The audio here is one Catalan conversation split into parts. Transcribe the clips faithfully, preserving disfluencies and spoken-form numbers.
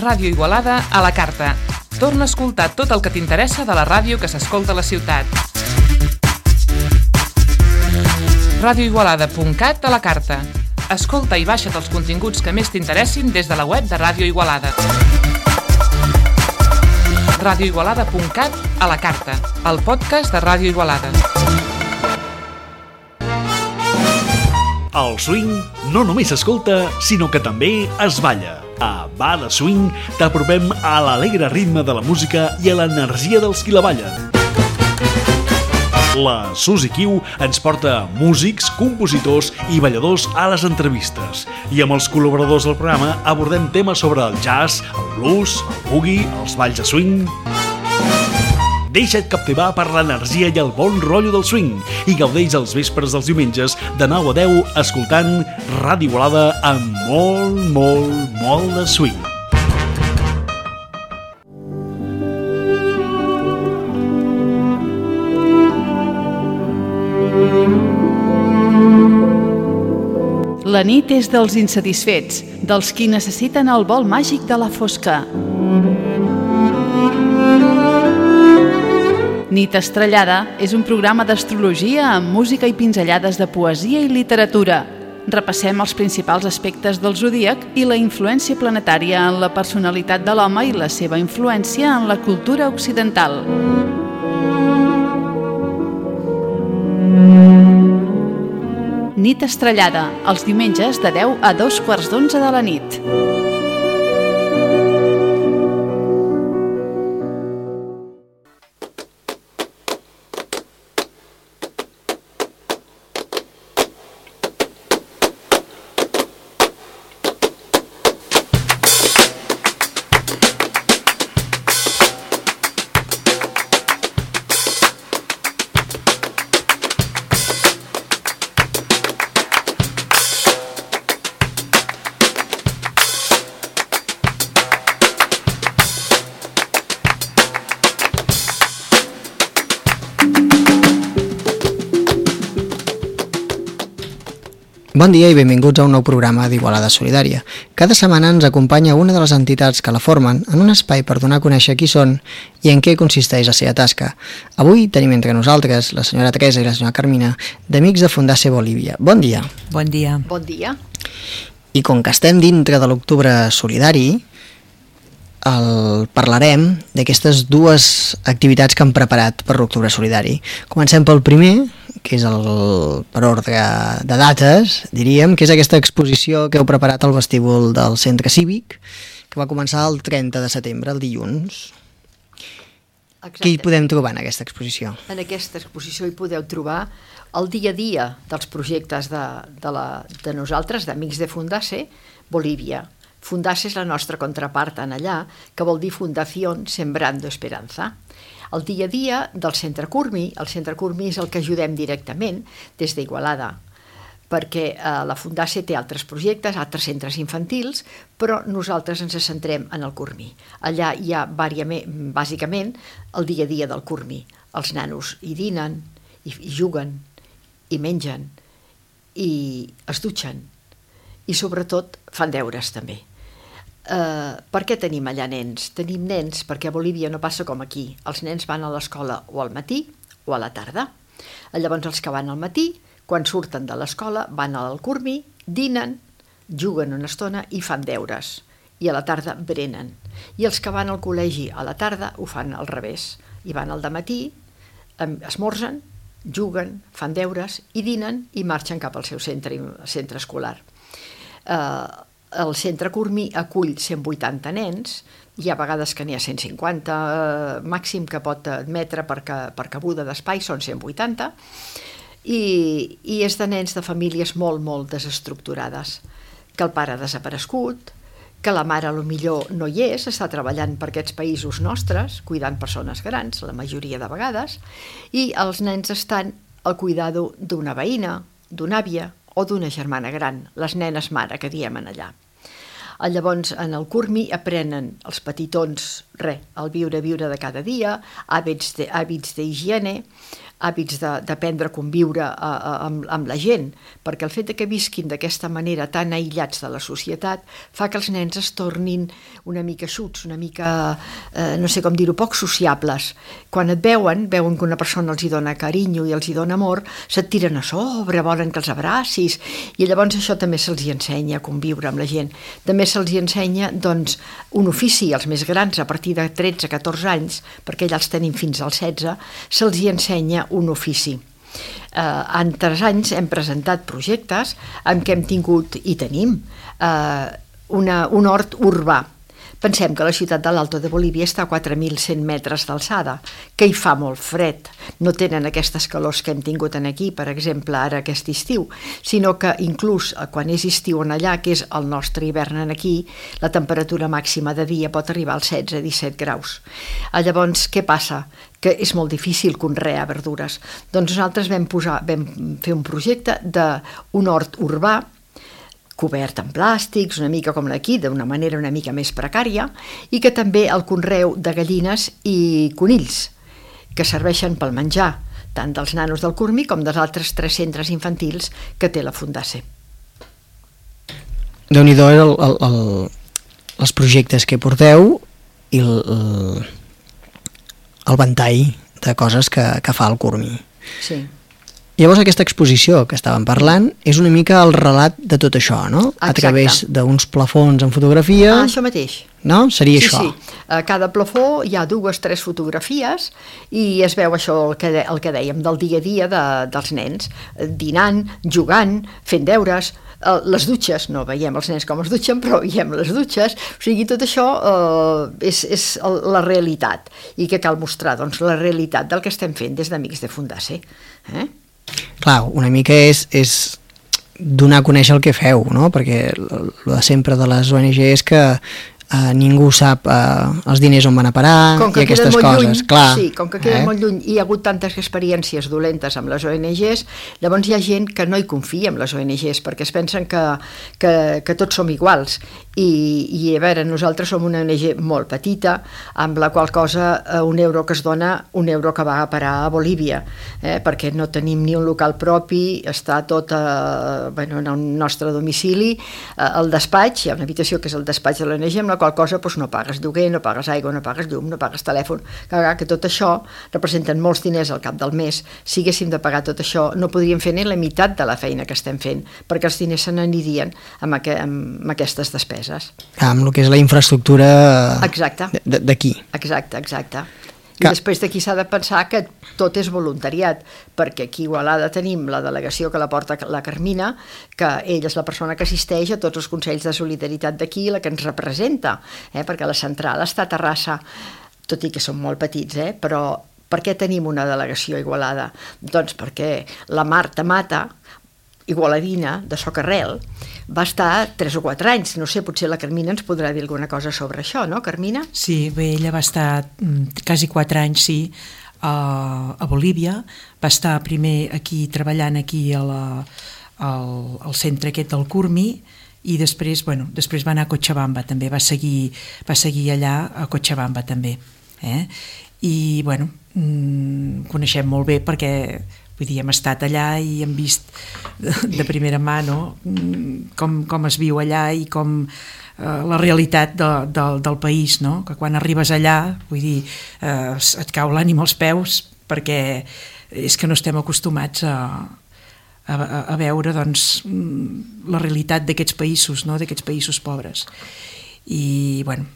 Ràdio Igualada a la carta. Torna a escoltar tot el que t'interessa de la ràdio que s'escolta a la ciutat. radio igualada punt cat a la carta. Escolta i baixa't els continguts que més t'interessin des de la web de Ràdio Igualada. radio igualada punt cat a la carta, el podcast de Ràdio Igualada. El swing no només s'escolta, sinó que també es balla. A Bada Swing t'apropem a l'alegre ritme de la música i a l'energia dels qui la ballen. La Susi Kiu ens porta músics, compositors i balladors a les entrevistes. I amb els col·laboradors del programa abordem temes sobre el jazz, el blues, el boogie, els balls de swing. Deixa't captivar per l'energia i el bon rotllo del swing i gaudeix els vespres dels diumenges de nou a deu escoltant Ràdio Igualada amb molt, molt, molt de swing. La nit és dels insatisfets, dels qui necessiten el vol màgic de la fosca. Nit estrellada és un programa d'astrologia amb música i pinzellades de poesia i literatura. Repassem els principals aspectes del zodíac i la influència planetària en la personalitat de l'home i la seva influència en la cultura occidental. Nit estrellada, els diumenges de deu a dos quarts d'onze de la nit. Bon dia i benvinguts a un nou programa d'Igualada Solidària. Cada setmana ens acompanya una de les entitats que la formen en un espai per donar a conèixer qui són i en què consisteix la seva tasca. Avui tenim entre nosaltres la senyora Teresa i la senyora Carmina, d'Amics de Fundace Bolívia. Bon dia. Bon dia. Bon dia. I com que estem dintre de l'Octubre Solidari, el parlarem d'aquestes dues activitats que hem preparat per l'Octubre Solidari. Comencem pel primer, que és el, per ordre de dates, diríem, que és aquesta exposició que heu preparat al vestíbul del Centre Cívic, que va començar el trenta de setembre, el dilluns. Exacte. Què hi podem trobar en aquesta exposició? En aquesta exposició hi podeu trobar el dia a dia dels projectes de, de, la, de nosaltres, d'Amics de Fundace Bolívia. Fundace és la nostra contrapart en allà, que vol dir Fundación Sembrando Esperanza. El dia a dia del Centre Curmi, el Centre Curmi és el que ajudem directament des d'Igualada, perquè eh, la Fundace té altres projectes, altres centres infantils, però nosaltres ens centrem en el Curmi. Allà hi ha bàsicament el dia a dia del Curmi. Els nanos hi dinen, i, i juguen, i mengen, i es dutxen, i sobretot fan deures també. Uh, per què tenim allà nens? Tenim nens perquè a Bolívia no passa com aquí. Els nens van a l'escola o al matí o a la tarda. Llavors els que van al matí, quan surten de l'escola, van al Curmi, dinen, juguen una estona i fan deures. I a la tarda berenen. I els que van al col·legi a la tarda ho fan al revés. I van al dematí, esmorzen, juguen, fan deures i dinen i marxen cap al seu centre, centre escolar. Uh, El Centre Curmi acull cent vuitanta nens, hi ha vegades que n'hi ha cent cinquanta, eh, màxim que pot admetre per, ca, per cabuda d'espai són cent vuitanta, i, i és de nens de famílies molt, molt desestructurades, que el pare ha desaparegut, que la mare potser no hi és, està treballant per aquests països nostres, cuidant persones grans, la majoria de vegades, i els nens estan al cuidado d'una veïna, d'una àvia, o d'una germana gran, les nenes mare que diem en allà. Llavors, en el Curmi aprenen els petitons, res, el viure, viure de cada dia, hàbits d'higiene, hàbits d'aprendre a conviure a, a, amb, amb la gent, perquè el fet de que visquin d'aquesta manera tan aïllats de la societat fa que els nens es tornin una mica xuts, una mica, eh, no sé com dir-ho, poc sociables. Quan et veuen, veuen que una persona els hi dona carinyo i els hi dona amor, se't tiren a sobre, volen que els abracis, i llavors això també se'ls hi ensenya a conviure amb la gent. També se'ls hi ensenya, doncs, un ofici, als més grans, a partir de tretze a catorze anys, perquè ja els tenim fins als setze, se'ls hi ensenya un ofici. Eh, en tres anys hem presentat projectes en què hem tingut i tenim eh, una, un hort urbà. Pensem que la ciutat de l'Alto de Bolívia està a quatre mil cent metres d'alçada, que hi fa molt fred. No tenen aquestes calors que hem tingut aquí, per exemple, ara aquest estiu, sinó que inclús quan és estiu en allà, que és el nostre hivern aquí, la temperatura màxima de dia pot arribar als setze a disset graus. Llavors, què passa? Que és molt difícil conrear verdures. Doncs nosaltres vam, posar, vam fer un projecte d'un hort urbà cobert en plàstics, una mica com l'aquí, d'una manera una mica més precària, i que també el conreu de gallines i conills, que serveixen pel menjar, tant dels nanos del Curmi com dels altres tres centres infantils que té la Fundació. Déu-n'hi-do el, el, el, els projectes que porteu i el, el, el ventall de coses que, que fa el Curmi. Sí. Llavors aquesta exposició que estàvem parlant és una mica el relat de tot això, no? Exacte. A través d'uns plafons en fotografia. Ah, això mateix. No? Seria sí, això. Sí, a cada plafó hi ha dues, tres fotografies i es veu això, el que, de, el que dèiem, del dia a dia de, dels nens, dinant, jugant, fent deures, les dutxes, no veiem els nens com es dutxen, però veiem les dutxes, o sigui, tot això eh, és, és la realitat, i que cal mostrar, doncs, la realitat del que estem fent des d'Amics de Fundació. Eh? Clar, una mica és, és donar a conèixer el que feu, no? Perquè el de sempre de les O N G és que Uh, ningú sap uh, els diners on van a parar i aquestes coses. Lluny, clar, sí, com que queden eh? molt lluny i hi ha hagut tantes experiències dolentes amb les O N Ges, llavors hi ha gent que no hi confia en les O N Ges perquè es pensen que, que, que tots som iguals i, i a veure, nosaltres som una O N G molt petita, amb la qual cosa un euro que es dona, un euro que va a parar a Bolívia, eh? Perquè no tenim ni un local propi, està tot eh, bueno, en el nostre domicili, eh, el despatx, hi ha una habitació que és el despatx de l'O N G, amb la qual cosa doncs, no pagues lloguer, no pagues aigua, no pagues llum, no pagues telèfon, que, que tot això representen molts diners al cap del mes. Si haguéssim de pagar tot això, no podríem fer ni la meitat de la feina que estem fent, perquè els diners se n'anirien amb, aqu amb aquestes despeses. Ah, amb el que és la infraestructura d'aquí. Exacte, exacte. I que... després d'aquí s'ha de pensar que tot és voluntariat, perquè aquí a Igualada tenim la delegació que la porta la Carmina, que ella és la persona que assisteix a tots els consells de solidaritat d'aquí, la que ens representa, eh? Perquè la central està a Terrassa, tot i que són molt petits, eh? Però per què tenim una delegació a Igualada? Doncs perquè la Marta Mata, igualadina, de Socarrel, va estar tres o quatre anys. No sé, potser la Carmina ens podrà dir alguna cosa sobre això, no, Carmina? Sí, bé, ella va estar quasi quatre anys, sí, a, a Bolívia. Va estar primer aquí, treballant aquí a la, al, al centre aquest del Curmi, i després, bueno, després va anar a Cochabamba, també va seguir, va seguir allà a Cochabamba, també. Eh? I, bueno, mmm, coneixem molt bé perquè... Vull dir, hem estat allà i hem vist de primera mà, no? com, com es viu allà i com eh, la realitat de, de, del país, no? Que quan arribes allà, vull dir, eh, et cau l'ànim als peus perquè és que no estem acostumats a, a, a veure doncs, la realitat d'aquests països, no? D'aquests països pobres. I, bueno,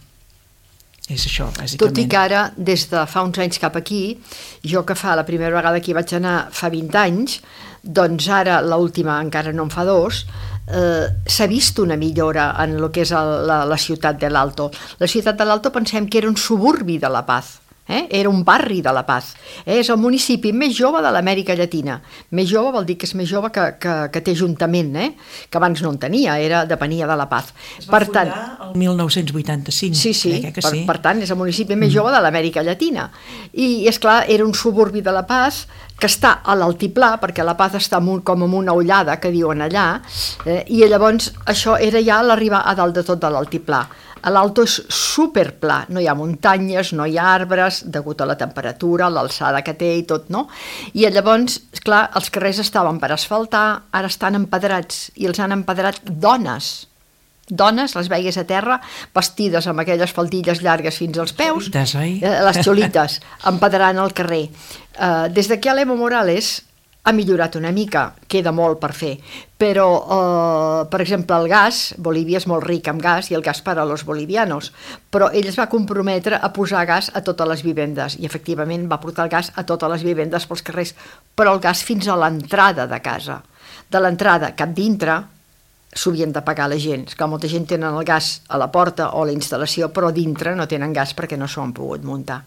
és això, bàsicament. Tot i que ara, des de fa uns anys cap aquí, jo que fa la primera vegada que hi vaig anar fa vint anys, doncs ara l'última encara no en fa dos, eh, s'ha vist una millora en el que és el, la, la ciutat de l'Alto. La ciutat de l'Alto pensem que era un suburbi de La Paz, eh? Era un barri de La Paz, eh? És el municipi més jove de l'Amèrica Llatina. Més jove vol dir que és més jove que, que, que té ajuntament, eh? Que abans no en tenia, era, depenia de La Paz. Es va per fundar tant, el mil nou-cents vuitanta-cinc. Sí, sí, eh, que per, sí. Per tant és el municipi més jove de l'Amèrica Llatina. I, és clar, era un suburbi de La Paz que està a l'altiplà, perquè La Paz està un, com en una ullada, que diuen allà, eh? I llavors això era ja l'arribar a dalt de tot de l'altiplà. A l'Alto és superpla, no hi ha muntanyes, no hi ha arbres, degut a la temperatura, l'alçada que té i tot, no? I llavors, clar, els carrers estaven per asfaltar, ara estan empedrats, i els han empedrat dones. Dones, les veies a terra, vestides amb aquelles faldilles llargues fins als peus, Xolites, oi? les xolites, empedrant el carrer. Uh, des d'aquí a l'Evo Morales ha millorat una mica, queda molt per fer, però, eh, per exemple, el gas, Bolívia és molt ric amb gas i el gas per a los bolivianos, però ell es va comprometre a posar gas a totes les vivendes i efectivament va portar el gas a totes les vivendes pels carrers, però el gas fins a l'entrada de casa. De l'entrada cap dintre s'ho havien de pagar la gent, que molta gent tenen el gas a la porta o a la instal·lació, però dintre no tenen gas perquè no s'ho han pogut muntar.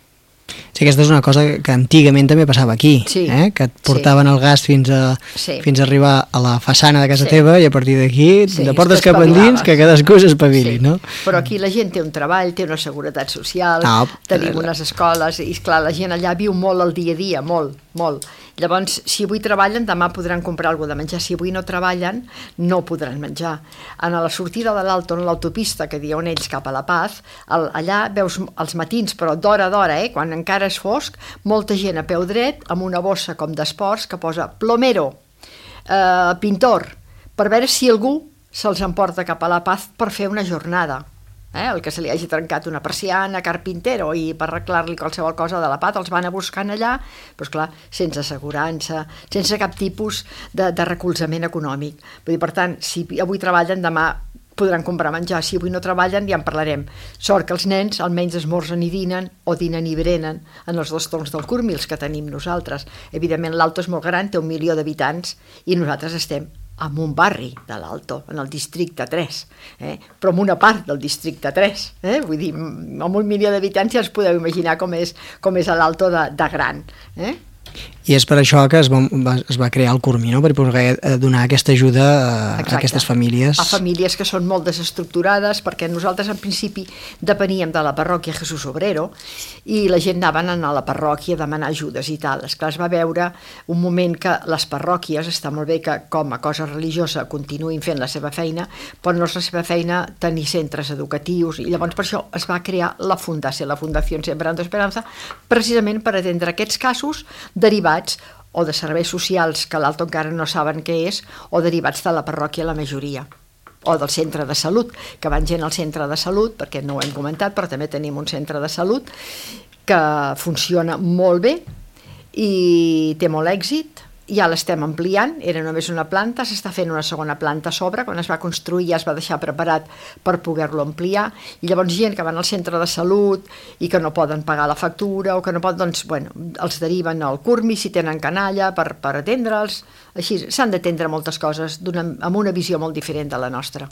Sí, aquesta és una cosa que antigament també passava aquí, sí, eh? Que et portaven sí. el gas fins a, sí. fins a arribar a la façana de casa sí. teva i a partir d'aquí sí, te portes cap endins que cadascú s'espavili, sí. no? Però aquí la gent té un treball, té una seguretat social, no, tenim unes escoles, i esclar, la gent allà viu molt el dia a dia, molt, molt. Llavors, si avui treballen, demà podran comprar alguna cosa de menjar. Si avui no treballen, no podran menjar. En la sortida de l'Alto, en l'autopista que diuen ells cap a La Paz, el, allà veus els matins, però d'hora a d'hora, eh, quan encara és fosc, molta gent a peu dret, amb una bossa com d'esports que posa plomero, eh, pintor, per veure si algú se'ls emporta cap a La Paz per fer una jornada. Eh, el que se li hagi trencat una persiana, carpintero, i per arreglar-li qualsevol cosa de La Paz els van a buscar allà, però esclar, sense assegurança, sense cap tipus de, de recolzament econòmic. Vull dir, per tant, si avui treballen, demà podran comprar menjar. Si avui no treballen, ja en parlarem. Sort que els nens almenys esmorzen i dinen, o dinen i berenen, en els dos torns del Curmils que tenim nosaltres. Evidentment, l'Alto és molt gran, té un milió d'habitants, i nosaltres estem en un barri de l'Alto, en el districte tres, eh? però en una part del districte tres. Eh? Vull dir, amb un milió d'habitants ja us podeu imaginar com és, com és l'Alto de, de gran. Eh? I és per això que es va, es va crear el Curmi, no? Per poder donar aquesta ajuda a, a aquestes famílies. A famílies que són molt desestructurades, perquè nosaltres en principi depeníem de la parròquia Jesús Obrero i la gent anaven a la parròquia a demanar ajudes i tal. Esclar, es va veure un moment que les parròquies, està molt bé que com a cosa religiosa continuïn fent la seva feina, però no és la seva feina tenir centres educatius, i llavors per això es va crear la Fundació, la Fundació Sembrando Esperanza, precisament per atendre aquests casos derivats o de serveis socials que a l'Alto encara no saben què és, o derivats de la parròquia la majoria, o del centre de salut, que van gent al centre de salut, perquè no ho hem comentat, però també tenim un centre de salut que funciona molt bé i té molt èxit. Ja l'estem ampliant, era només una planta, s'està fent una segona planta a sobre, quan es va construir ja es va deixar preparat per poder-lo ampliar, i llavors gent que van al centre de salut i que no poden pagar la factura o que no poden, doncs, bueno, els deriven al Curmi si tenen canalla per, per atendre'ls, així s'han d'atendre moltes coses amb una visió molt diferent de la nostra.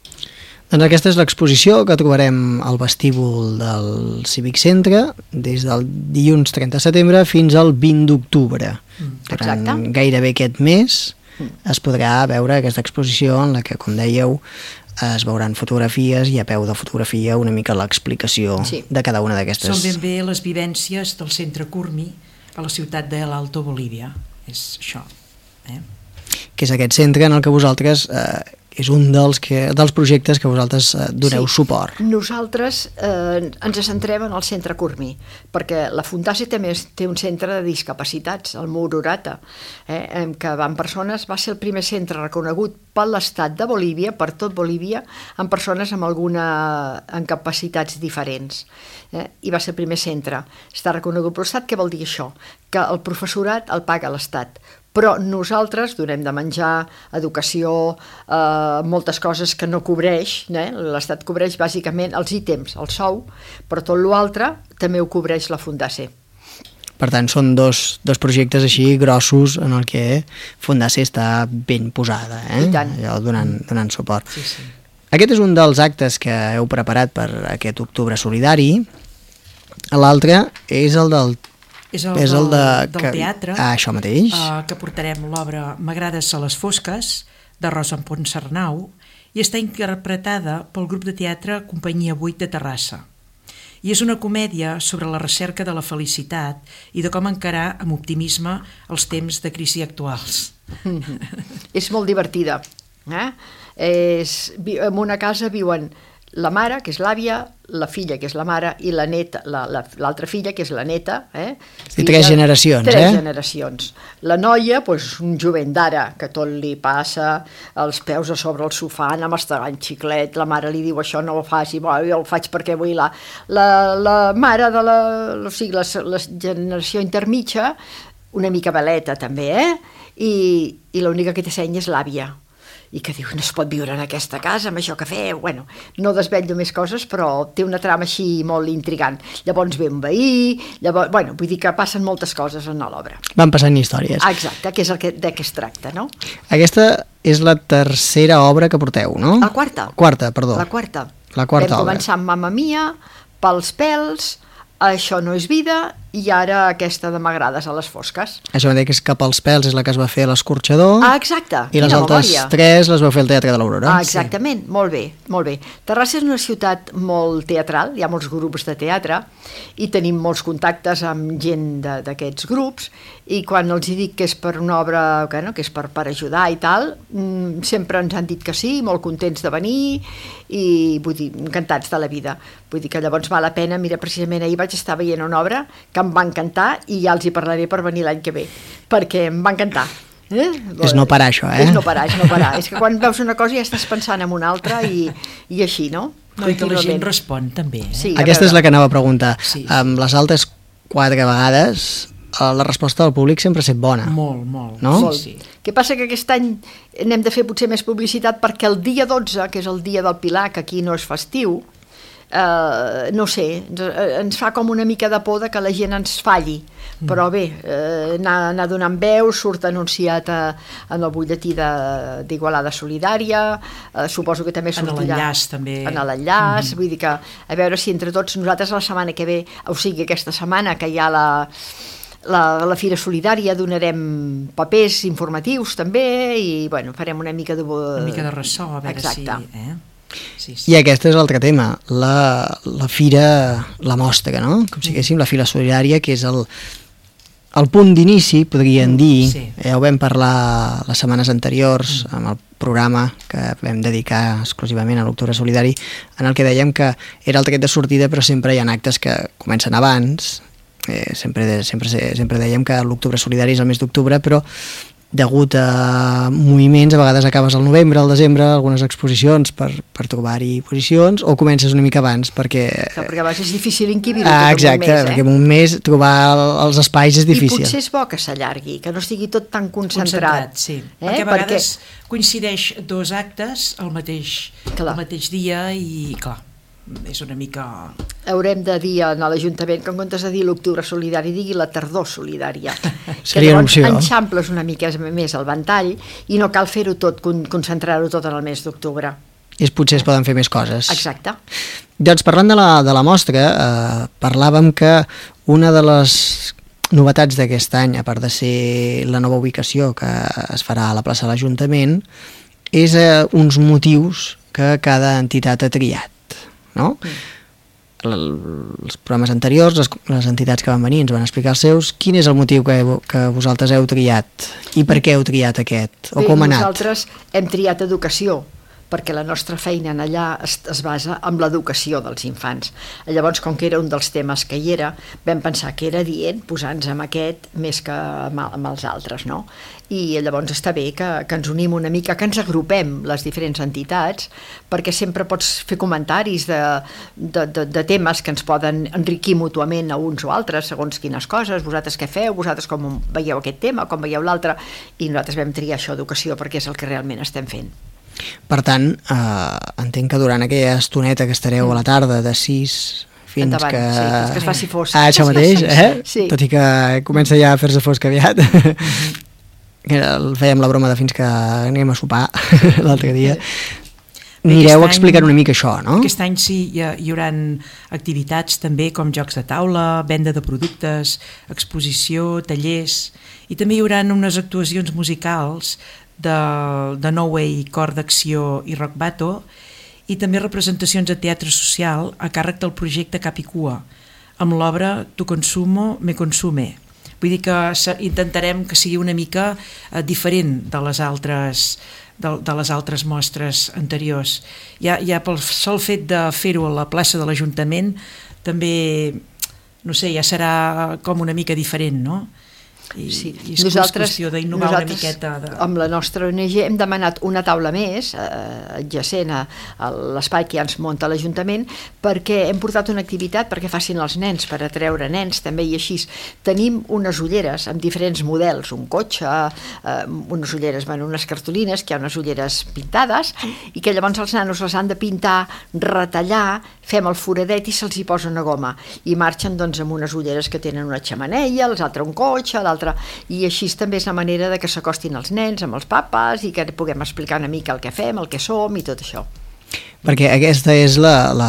Doncs aquesta és l'exposició que trobarem al vestíbul del Cívic Centre des del dilluns trenta de setembre fins al vint d'octubre. Durant Exacte. Gairebé aquest mes es podrà veure aquesta exposició en la que, com dèieu, es veuran fotografies i a peu de fotografia una mica l'explicació sí. de cada una d'aquestes. Són ben bé les vivències del centre Curmi a la ciutat de l'Alto Bolívia. És això. Eh? Que és aquest centre en el que vosaltres... Eh, és un dels, que, dels projectes que vosaltres eh, doneu sí. suport. Nosaltres eh, ens centrem en el centre Curmi, perquè la Fundació també té un centre de discapacitats, el Mururata, eh, en què van persones, va ser el primer centre reconegut per l'estat de Bolívia, per tot Bolívia, amb persones amb alguna amb capacitats diferents. Eh, I va ser el primer centre. Està reconegut per l'estat. Què vol dir això? Que el professorat el paga l'estat, però nosaltres donem de menjar, educació, eh, moltes coses que no cobreix, eh? L'Estat cobreix bàsicament els ítems, el sou, però tot l'altre també ho cobreix la Fundació. Per tant, són dos, dos projectes així grossos en el que Fundació està ben posada, eh? I tant. Allò, donant, donant suport. Sí, sí. Aquest és un dels actes que heu preparat per aquest octubre solidari. L'altre és el del És el, és del, el de, del que, teatre, ah, això mateix. Uh, que portarem l'obra M'agrades a les fosques, de Rosa Ponsarnau, i està interpretada pel grup de teatre Companyia vuit de Terrassa. I és una comèdia sobre la recerca de la felicitat i de com encarar amb optimisme els temps de crisi actuals. Mm-hmm. És molt divertida. Eh? És, en una casa viuen la mare, que és l'àvia, la filla, que és la mare, i la neta, l'altra la, la, filla, que és la neta. Eh? I tres generacions, tres eh? Tres generacions. La noia, doncs, un jovent d'ara, que tot li passa els peus a sobre el sofà, anar mastegant xiclet, la mare li diu això no ho faci, bo, jo ho faig perquè vull la... La, la mare de la, o sigui, la, la generació intermitja, una mica veleta també, eh? I, i l'única que t'ensenya és l'àvia, i que diu, no es pot viure en aquesta casa amb això que feu, bueno, no desvetllo més coses, però té una trama així molt intrigant. Llavors ve un veí, llavors, bueno, vull dir que passen moltes coses en l'obra. Van passant històries. Ah, exacte, que és el que, de què es tracta, no? Aquesta és la tercera obra que porteu, no? La quarta. Quarta, perdó. La quarta. La quarta Vam obra. començar amb Mamma Mia, Pels pèls, Això no és vida, i ara aquesta de M'agrades a les fosques. Això mateix que és Cap als pèls és la que es va fer a l'Escorxador. Ah, exacte. I les Quina altres memòria. tres les vau fer al Teatre de l'Aurora. Ah, exactament, sí. Molt bé, molt bé. Terrassa és una ciutat molt teatral, hi ha molts grups de teatre i tenim molts contactes amb gent d'aquests grups, i quan els hi dic que és per una obra, que, no, que és per, per ajudar i tal, mmm, sempre ens han dit que sí, molt contents de venir i vull dir, encantats de la vida. Vull dir que llavors val la pena. Mira, precisament ahir vaig estar veient una obra que em va encantar i ja els hi parlaré per venir l'any que ve, perquè em va encantar. Eh? És no parar, això, eh? És no parar, és no parar. És que quan veus una cosa ja estàs pensant en una altra i, i així, no? No, i que la gent respon també, eh? Sí, aquesta és la que anava a preguntar. Sí, sí. Amb les altres quatre vegades, la resposta del públic sempre ha estat bona. Molt, molt. No? Molt. Sí, sí. Què passa que aquest any n'hem de fer potser més publicitat perquè el dia dotze, que és el dia del Pilar, que aquí no és festiu, eh, no sé, ens, ens fa com una mica de por de que la gent ens falli, mm. però bé, eh, anar, anar donant veu, surt anunciat a, en el butlletí d'Igualada Solidària, eh, suposo que també sortirà... En l'enllaç també. En l'enllaç, mm. vull dir que a veure si entre tots nosaltres la setmana que ve, o sigui aquesta setmana que hi ha la... La, la Fira Solidària, donarem papers informatius també i bueno, farem una mica de... Una mica de ressò, a veure Exacte. si... Eh? Sí, sí. I aquest és l'altre tema, la, la fira, la mostra, no? Com si diguéssim, la Fira Solidària, que és el, el punt d'inici, podríem dir, sí. ja ho vam parlar les setmanes anteriors amb el programa que vam dedicar exclusivament a l'Octubre Solidari, en el que dèiem que era el tret de sortida, però sempre hi ha actes que comencen abans. Eh, sempre, sempre, sempre dèiem que l'Octubre Solidari és el mes d'octubre, però degut a moviments a vegades acabes al novembre, al desembre, algunes exposicions per, per trobar-hi posicions, o comences una mica abans perquè... Clar, perquè a vegades és difícil encabir-ho ah, tot exacte, un mes, eh? perquè en un mes trobar el, els espais és difícil. I potser és bo que s'allargui, que no estigui tot tan concentrat. Concentrat, sí. Eh? Perquè a vegades perquè... coincideix dos actes al mateix, Clar. al mateix dia i, clar, és una mica... Haurem de dir a l'Ajuntament que en comptes de dir l'Octubre Solidari digui la Tardor Solidària. Seria una opció. Enxamples una mica més el ventall i no cal fer-ho tot, concentrar-ho tot en el mes d'octubre. I potser es poden fer més coses. Exacte. Doncs parlant de la, de la mostra, eh, parlàvem que una de les novetats d'aquest any, a part de ser la nova ubicació que es farà a la plaça de l'Ajuntament, és eh, uns motius que cada entitat ha triat. No? Mm. Els programes anteriors, les, les entitats que van venir ens van explicar els seus. Quin és el motiu que, que vosaltres heu triat i per què heu triat aquest? O Bé, com ha anat? Nosaltres hem triat educació, perquè la nostra feina en allà es, es basa en l'educació dels infants. Llavors, com que era un dels temes que hi era, vam pensar que era dient posar-nos amb aquest més que amb, amb els altres, no? I llavors està bé que, que ens unim una mica, que ens agrupem les diferents entitats, perquè sempre pots fer comentaris de, de, de, de temes que ens poden enriquir mútuament a uns o altres, segons quines coses, vosaltres què feu, vosaltres com veieu aquest tema, com veieu l'altre, i nosaltres vam triar això, educació, perquè és el que realment estem fent. Per tant, eh, entenc que durant aquella estoneta que estareu a la tarda de sis fins Endavant, que... sí, fins que es faci fosc. Ah, això mateix, eh? Sí. Tot i que comença ja a fer-se fosc aviat. Fèiem la broma de fins que anem a sopar l'altre dia. Anireu explicant una mica això, no? Aquest any sí, hi, ha, hi haurà activitats també com jocs de taula, venda de productes, exposició, tallers, i també hi haurà unes actuacions musicals de, de No Way, Cor d'Acció i Rock Bato, i també representacions de teatre social a càrrec del projecte Cap i Cua, amb l'obra Tu consumo, me consume. Vull dir que intentarem que sigui una mica eh, diferent de les altres de, de les altres mostres anteriors. Ja, ja pel sol fet de fer-ho a la plaça de l'Ajuntament també, no sé, ja serà com una mica diferent, no? I, sí. i és nosaltres, qüestió d'innovar una miqueta de... amb la nostra O N G hem demanat una taula més eh, adjacent a, a l'espai que ja ens munta l'Ajuntament, perquè hem portat una activitat perquè facin els nens, per atreure nens també, i així tenim unes ulleres amb diferents models, un cotxe, eh, unes ulleres, bueno, unes cartolines, que hi ha unes ulleres pintades, i que llavors els nanos les han de pintar, retallar, fem el foradet i se'ls hi posa una goma, i marxen doncs amb unes ulleres que tenen una xemeneia, les altres un cotxe, l'altre, i així també és la manera de que s'acostin els nens amb els papes i que puguem explicar una mica el que fem, el que som i tot això. Perquè aquesta és la, la,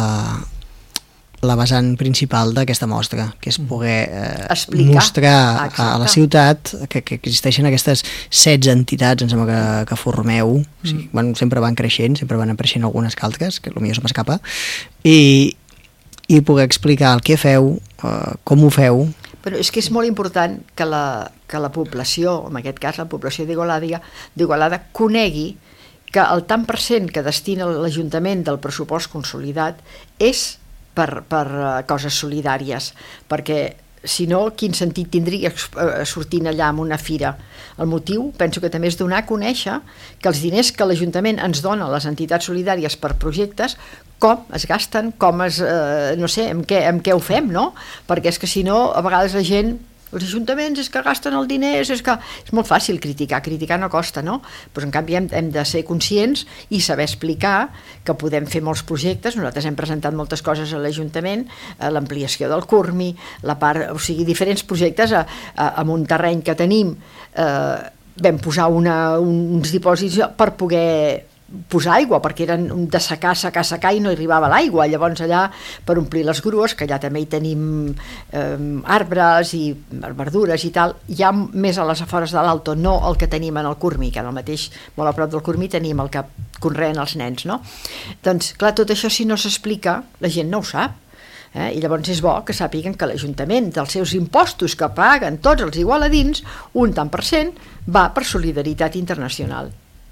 la vessant principal d'aquesta mostra, que és poder eh, explicar, mostrar exacte, a la ciutat que, que existeixen aquestes setze entitats, em sembla que, que formeu, mm. o sigui, bueno, sempre van creixent, sempre van apareixent algunes que altres, que potser se m'escapa, i, i poder explicar el que feu, eh, com ho feu. Però és que és molt important que la, que la població, en aquest cas la població d'Igualada, conegui que el tant per cent que destina l'Ajuntament del pressupost consolidat és per, per coses solidàries, perquè si no, quin sentit tindria sortint allà amb una fira? El motiu, penso que també és donar a conèixer que els diners que l'Ajuntament ens dona a les entitats solidàries per projectes, com es gasten, com es, eh, no sé, amb què, amb què ho fem, no? Perquè és que si no, a vegades la gent, els ajuntaments és que gasten el diners, és que és molt fàcil criticar, criticar no costa, no? Però en canvi hem, hem de ser conscients i saber explicar que podem fer molts projectes. Nosaltres hem presentat moltes coses a l'Ajuntament, l'ampliació del Curmi, la part, o sigui, diferents projectes a, a, a un terreny que tenim, eh, vam posar una, uns dipòsits per poder posar aigua, perquè eren de secar, secar, secar i no arribava l'aigua. Llavors allà, per omplir les grues, que allà també hi tenim eh, arbres i verdures i tal, ja més a les afores de l'Alto, no el que tenim en el Curmi, que en el mateix, molt a prop del Curmi, tenim el que conreen els nens, no? Doncs, clar, tot això si no s'explica, la gent no ho sap. Eh? I llavors és bo que sàpiguen que l'Ajuntament, dels seus impostos que paguen tots els igualadins, un tant per cent va per solidaritat internacional.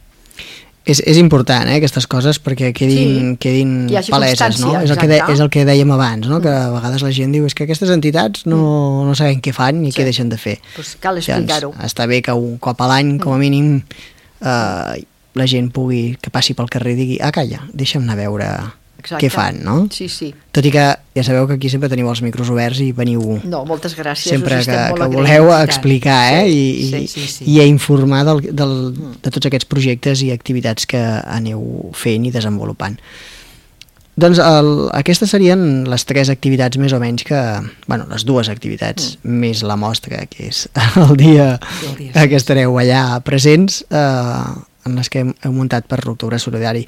És, és important, eh, aquestes coses, perquè quedin, sí, quedin paleses, no? És el, que de, és el que dèiem abans, no? Que a vegades la gent diu és que aquestes entitats no, no sabem què fan ni sí. què deixen de fer. Pues cal explicar-ho. Doncs està bé que un cop a l'any, com a mínim, eh, la gent pugui, que passi pel carrer i digui, ah, calla, deixa'm anar a veure Exacte. què fan, no? Sí, sí. Tot i que ja sabeu que aquí sempre teniu els micros oberts i veniu no, moltes gràcies, sempre que, que voleu explicar eh? I, sí, sí, sí. i a informar del, del, de tots aquests projectes i activitats que aneu fent i desenvolupant. Doncs el, aquestes serien les tres activitats més o menys que, bueno, les dues activitats mm. més la mostra, que és el dia, el dia sí. que estareu allà presents, eh, en les que hem, heu muntat per l'Octubre Solidari.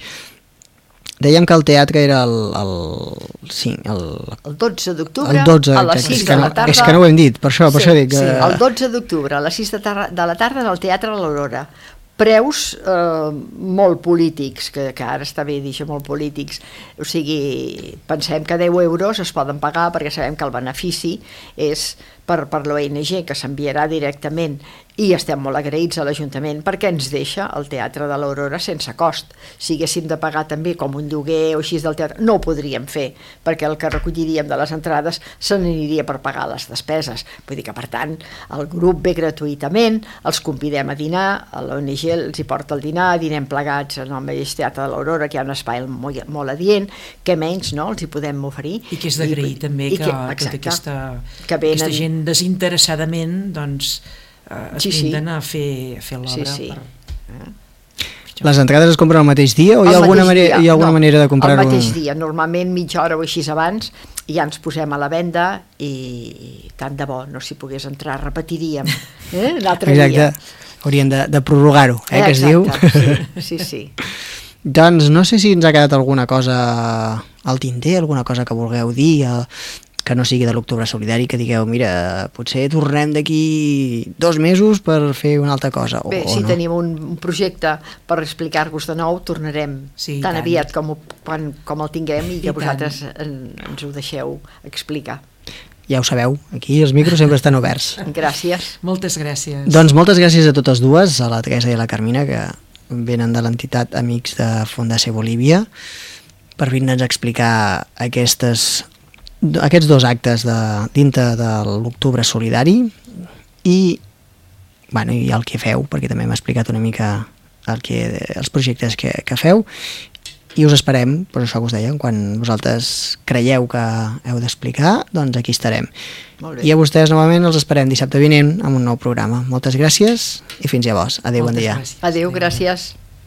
Dèiem que el teatre era el... el, sí, el, el dotze d'octubre a les sis de la tarda. És que no ho hem dit, per això, per sí, això dic... Sí, el dotze d'octubre a les sis de, de la tarda en el Teatre l'Aurora. Preus eh, molt polítics, que, que ara està bé dir això, molt polítics. O sigui, pensem que deu euros es poden pagar perquè sabem que el benefici és per, per l'O N G, que s'enviarà directament, i estem molt agraïts a l'Ajuntament perquè ens deixa el Teatre de l'Aurora sense cost. Si haguéssim de pagar també com un lloguer o així del teatre, no ho podríem fer, perquè el que recolliríem de les entrades se n'aniria per pagar les despeses. Vull dir que, per tant, el grup ve gratuïtament, els convidem a dinar, a l'O N G els hi porta el dinar, dinem plegats en el mateix Teatre de l'Aurora, que hi ha un espai molt, molt adient, que menys no, els hi podem oferir. I que és d'agrair també que, que, exacte, tota aquesta, que venen, aquesta gent desinteressadament doncs Uh, es sí, pinten sí. a fer, a fer l'obra. Sí, sí. Per... Eh? Les entrades es compren el mateix dia o hi ha alguna, manera, hi ha alguna no, manera de comprar-ho? El mateix dia, normalment mitja hora o així abans, i ja ens posem a la venda i, i tant de bo, no si pogués entrar, repetiríem eh? l'altre dia. Exacte, hauríem de, de prorrogar-ho, eh, eh, que es diu. Sí, sí, sí. Doncs no sé si ens ha quedat alguna cosa al tinter, alguna cosa que vulgueu dir, eh, que no sigui de l'Octubre Solidari, que digueu, mira, potser tornem d'aquí dos mesos per fer una altra cosa. O, Bé, o si no. tenim un projecte per explicar-vos de nou, tornarem sí, tan tant. aviat com, quan, com el tinguem i que I vosaltres en, ens ho deixeu explicar. Ja ho sabeu, aquí els micros sempre estan oberts. Gràcies. Moltes gràcies. Doncs moltes gràcies a totes dues, a la Teresa i a la Carmina, que venen de l'entitat Amics de Fundació Bolívia per vindre'ns a explicar aquestes, aquests dos actes de, dintre de l'Octubre Solidari i, bueno, i el que feu, perquè també m'ha explicat una mica el que, els projectes que, que feu, i us esperem, per això que us deia, quan vosaltres creieu que heu d'explicar, doncs aquí estarem. I a vostès novament els esperem dissabte vinent amb un nou programa. Moltes gràcies i fins llavors. Adéu, bon dia. Gràcies. Adéu, gràcies.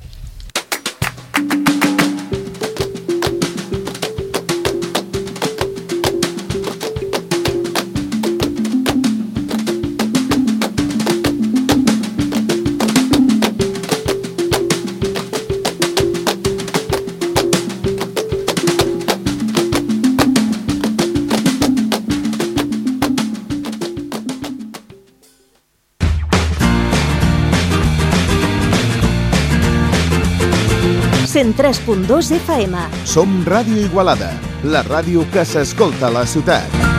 cent tres punt dos F M. Som Ràdio Igualada, la ràdio que s'escolta a la ciutat.